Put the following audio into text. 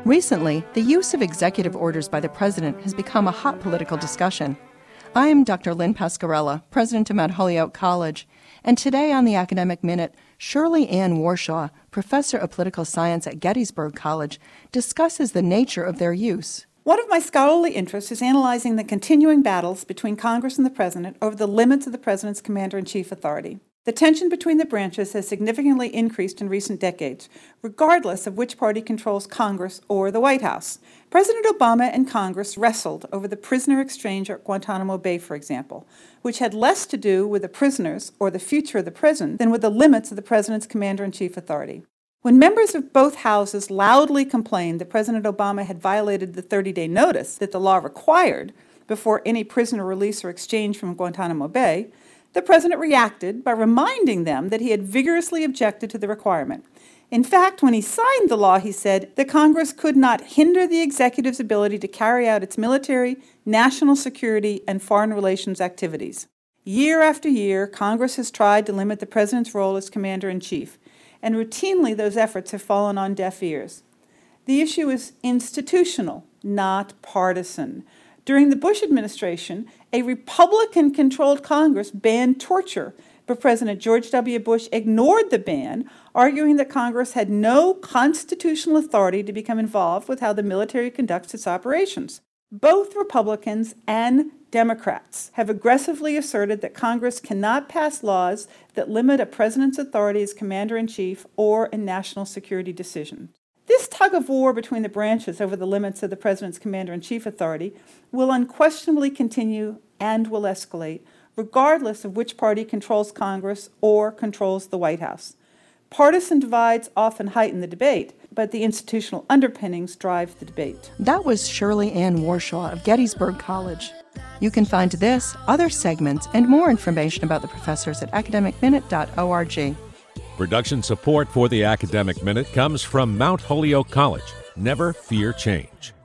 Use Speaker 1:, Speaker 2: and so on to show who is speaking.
Speaker 1: Recently, the use of executive orders by the president has become a hot political discussion. I am Dr. Lynn Pasquarella, president of Mount Holyoke College, and today on the Academic Minute, Shirley Ann Warshaw, professor of political science at Gettysburg College, discusses the nature of their use.
Speaker 2: One of my scholarly interests is analyzing the continuing battles between Congress and the President over the limits of the President's commander-in-chief authority. The tension between the branches has significantly increased in recent decades, regardless of which party controls Congress or the White House. President Obama and Congress wrestled over the prisoner exchange at Guantanamo Bay, for example, which had less to do with the prisoners or the future of the prison than with the limits of the President's commander-in-chief authority. When members of both houses loudly complained that President Obama had violated the 30-day notice that the law required before any prisoner release or exchange from Guantanamo Bay, the president reacted by reminding them that he had vigorously objected to the requirement. In fact, when he signed the law, he said that Congress could not hinder the executive's ability to carry out its military, national security, and foreign relations activities. Year after year, Congress has tried to limit the president's role as commander-in-chief, and routinely those efforts have fallen on deaf ears. The issue is institutional, not partisan. During the Bush administration, a Republican-controlled Congress banned torture, but President George W. Bush ignored the ban, arguing that Congress had no constitutional authority to become involved with how the military conducts its operations. Both Republicans and Democrats have aggressively asserted that Congress cannot pass laws that limit a president's authority as commander-in-chief or in national security decisions. This tug-of-war between the branches over the limits of the president's commander-in-chief authority will unquestionably continue and will escalate, regardless of which party controls Congress or controls the White House. Partisan divides often heighten the debate, but the institutional underpinnings drive the debate.
Speaker 1: That was Shirley Ann Warshaw of Gettysburg College. You can find this, other segments, and more information about the professors at academicminute.org.
Speaker 3: Production support for the Academic Minute comes from Mount Holyoke College. Never fear change.